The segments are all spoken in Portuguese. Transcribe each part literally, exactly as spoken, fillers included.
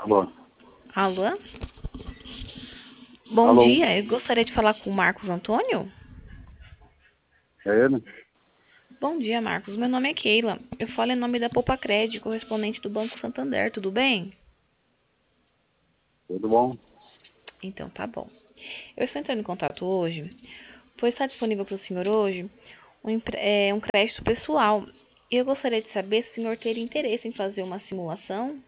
Alô? Alô? Bom Alô? dia, eu gostaria de falar com o Marcos Antônio. É ele? Bom dia, Marcos. Meu nome é Keila. Eu falo em nome da Poupa Crédito, correspondente do Banco Santander. Tudo bem? Tudo bom? Então, tá bom. Eu estou entrando em contato hoje, pois está disponível para o senhor hoje um, empre- é, um crédito pessoal. E eu gostaria de saber se o senhor teria interesse em fazer uma simulação.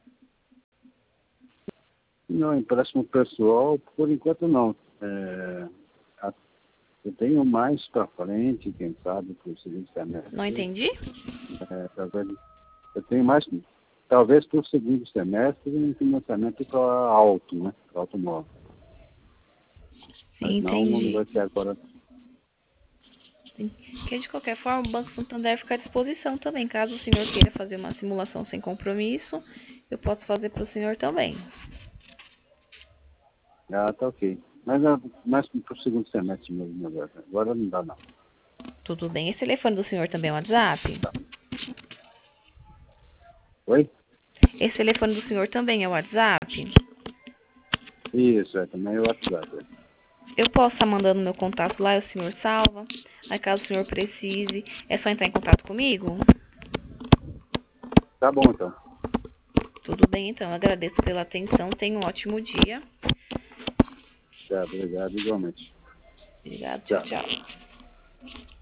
Não, empréstimo pessoal, por enquanto não. É, a- eu tenho mais para frente, quem sabe, para o seguinte Não semestre. entendi? É, talvez, eu tenho mais, talvez para o segundo semestre, um financiamento para alto, né? Para automóvel. Sim, Mas não, não entendi. vai ser agora. Sim. Porque, de qualquer forma, o Banco Santander fica à disposição também. Caso o senhor queira fazer uma simulação sem compromisso, eu posso fazer para o senhor também. Ah, tá ok. Mas é mais para o segundo semestre mesmo agora. Agora não dá não. Tudo bem. Esse telefone do senhor também é o WhatsApp? Oi? Esse telefone do senhor também é o WhatsApp? Isso, é também é o WhatsApp. Eu posso estar mandando meu contato lá e o senhor salva. Aí caso o senhor precise, é só entrar em contato comigo? Tá bom então. Tudo bem, então. Eu agradeço pela atenção. Tenha um ótimo dia. Tá, obrigado igualmente. Obrigada. Tchau, Tchau. tchau.